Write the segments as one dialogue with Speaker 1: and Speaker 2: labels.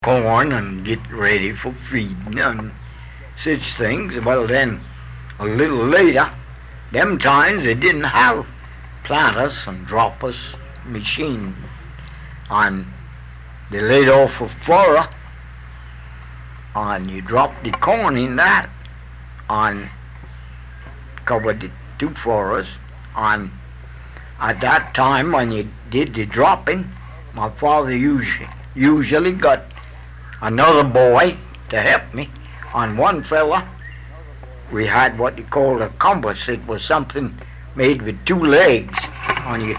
Speaker 1: corn and get ready for feeding and such things. Well, then a little later, them times they didn't have planters and droppers machine, and they laid off a furrow, and you dropped the corn in that, and covered the two furrows. And at that time, when you did the dropping, my father usually got another boy to help me. On one fella, we had what you called a compass. It was something made with two legs. And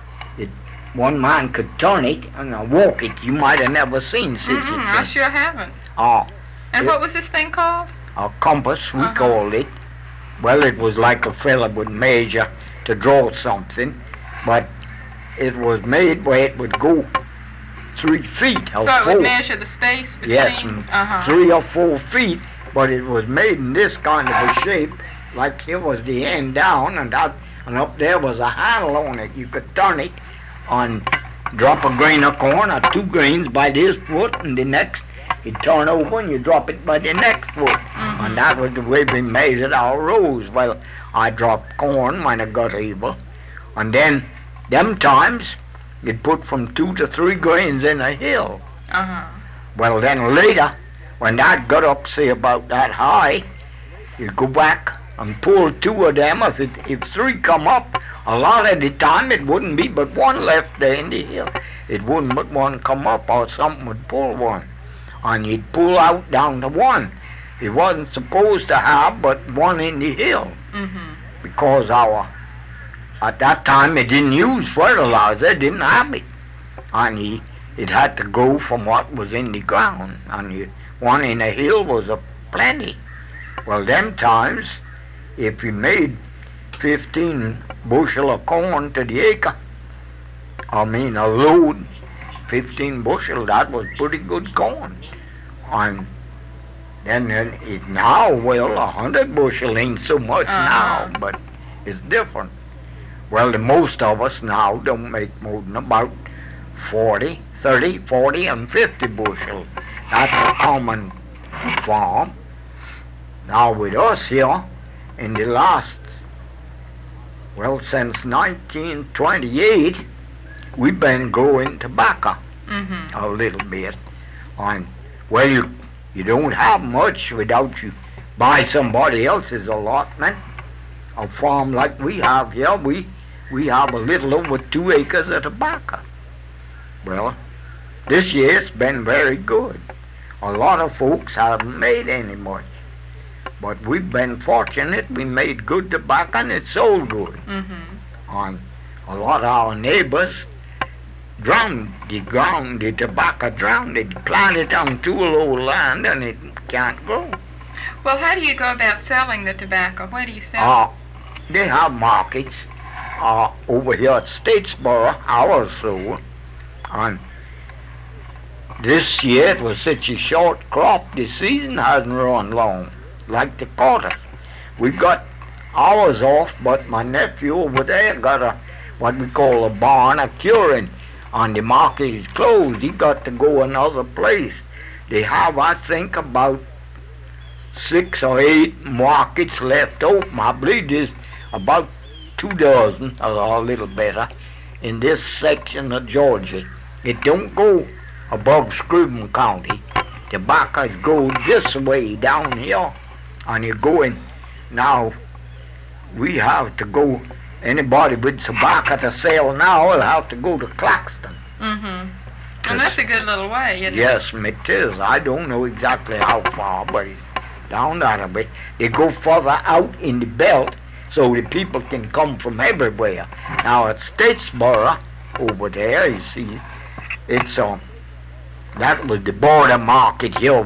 Speaker 1: one man could turn it and walk it. You might have never seen such a thing.
Speaker 2: I sure haven't. And what was this thing called?
Speaker 1: A compass, we called it. Well, it was like a fella would measure to draw something, but it was made where it would go 3 feet or 4.
Speaker 2: So it would measure the space between?
Speaker 1: Yes, 3 or 4 feet, but it was made in this kind of a shape, like here was the end down, and up there was a handle on it. You could turn it and drop a grain of corn or 2 grains by this foot, and the next you'd turn over and you drop it by the next foot. And that was the way we measured our rows. Well, I dropped corn when I got able, and then them times you'd put from 2 to 3 grains in a hill. Well, then later, when that got up, say about that high, you'd go back and pull 2 of them. If 3 come up, a lot of the time it wouldn't be but 1 left there in the hill. It wouldn't but 1 come up, or something would pull 1. And you'd pull out down to 1. It wasn't supposed to have but 1 in the hill. Because at that time it didn't use fertilizer, it didn't have it. And it had to grow from what was in the ground. And 1 in a hill was a plenty. Well, them times, if you made 15 bushel of corn to the acre, a load, 15 bushel, that was pretty good corn. And then now, 100 bushel ain't so much now, but it's different. Well, the most of us now don't make more than about 30, 40, and 50 bushel. That's a common farm. Now with us here, in the last, since 1928, we've been growing tobacco a little bit. And, you don't have much without you buy somebody else's allotment. A farm like we have here, we have a little over 2 acres of tobacco. Well, this year it's been very good. A lot of folks haven't made any much. But we've been fortunate. We made good tobacco and it sold good. And a lot of our neighbors drowned the tobacco drowned it, planted on too low land, and it can't grow.
Speaker 2: Well, how do you go about selling the tobacco? Where do you sell it?
Speaker 1: They have markets over here at Statesboro, ours so. And this year it was such a short crop, the season hasn't run long, like the quarter. We got ours off, but my nephew over there got what we call a barn, a curing, and the market is closed. He got to go another place. They have, I think, about 6 or 8 markets left open. I believe there's about 2 dozen, or a little better, in this section of Georgia. It don't go above Scribner County. Tobaccos go this way down here, and you're going. Now, we have to go, anybody with tobacco to sell now will have to go to Claxton.
Speaker 2: And that's a good little way, isn't it?
Speaker 1: Yes, it is. I don't know exactly how far, but it's down that a bit. They go further out in the belt so the people can come from everywhere. Now at Statesboro, over there, you see, it's that was the border market here.